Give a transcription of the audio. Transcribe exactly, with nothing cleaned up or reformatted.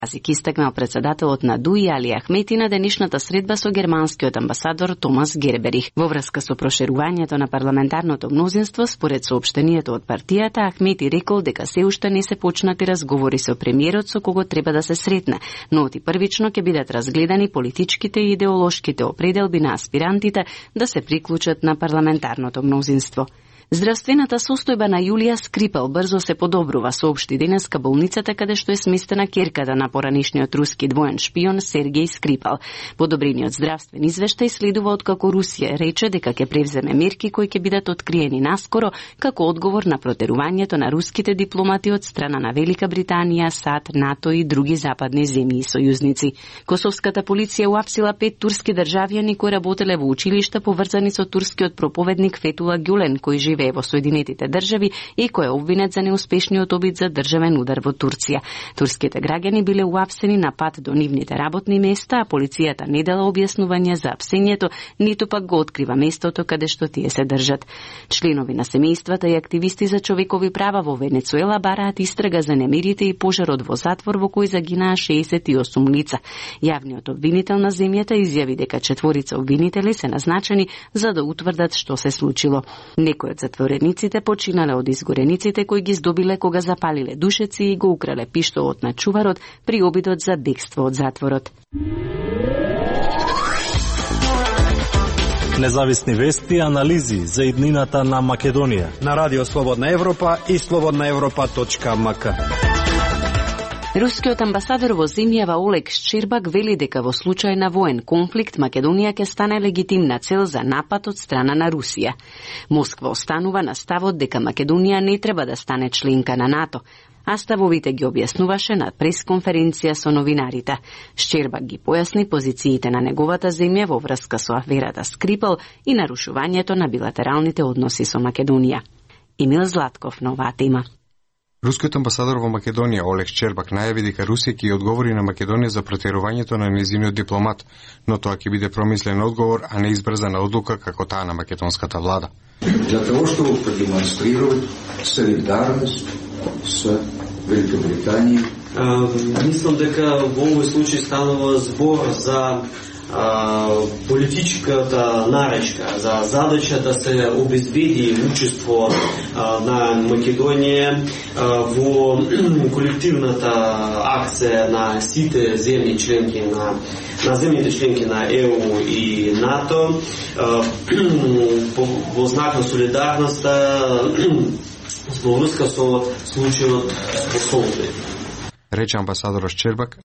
Азик истакнал председателот на ДУИ Али Ахмети на денешната средба со германскиот амбасадор Томас Герберих. Во врска со проширувањето на парламентарното мнозинство, според соопштението од партијата, Ахмети рекол дека се уште не се почнати разговори со премиерот со кого треба да се сретне, но оти првично ќе бидат разгледани политичките и идеолошките определби на аспирантите да се приклучат на парламентарното мнозинство. Здравствената состојба на Јулија Скрипал брзо се подобрува, соопшти денеска болницата каде што е сместена ќерката на поранишниот руски двоен шпион Сергеј Скрипал. Подобрениот здравствен извештај следува откако Русија рече дека ќе превземе мерки кои ќе бидат откриени наскоро како одговор на протерувањето на руските дипломати од страна на Велика Британија, САД, НАТО и други западни земји и сојузници. Косовската полиција уапсила пет турски државјани кои работеле во училишта поврзани со турскиот проповедник Фетула Ѓулен, кој живее во Соединетите држави и кој е обвинет за неуспешниот обид за државен удар во Турција. Турските граѓани биле уапсени на пат до нивните работни места, а полицијата не дала објаснување за апсењето, ниту пак го открива местото каде што тие се држат. Членови на семејствата и активисти за човекови права во Венецуела бараат истрага за немирите и пожарот во затвор во кој загинаа шеесет и осум лица. Јавниот обвинител на земјата изјави дека четворица обвинители се назначени за да утврдат што се случило. Некој од затворениците починале од изгорениците кои ги здобиле кога запалиле душеци и го украле пиштолот на чуварот при обидот за бегство од затворот. Независни вести и анализи за иднината на Македонија на Радио Слободна Европа и слободна европа точка ем ка. Рускиот амбасадор во земјава Олег Шчербак вели дека во случај на воен конфликт Македонија ќе стане легитимна цел за напад од страна на Русија. Москва останува на ставот дека Македонија не треба да стане членка на НАТО, а ставовите ги објаснуваше на пресконференција со новинарите. Шчербак ги појасни позициите на неговата земја во врска со аферата Скрипал и нарушувањето на билатералните односи со Македонија. Емил Златков на оваа тема. Рускиот амбасадор во Македонија Олег Шчербак најави дека Русија ќе одговори на Македонија за протерувањето на нејзиниот дипломат, но тоа ќе биде промислен одговор, а не избрзана одлука како таа на македонската влада. Для того, чтобы продемонстрировать солидарност с Великобританијой. Мислам дека во овој случај станува збор за Uh, политичката наречка за задача да се обезбеди учество uh, на Македонија uh, во колективната акција на сите земји членки на на земјите членки на Е У и НАТО uh, во знак на солидарноста во врска со случајот во Солуни. Рече амбасадорот Шчербак,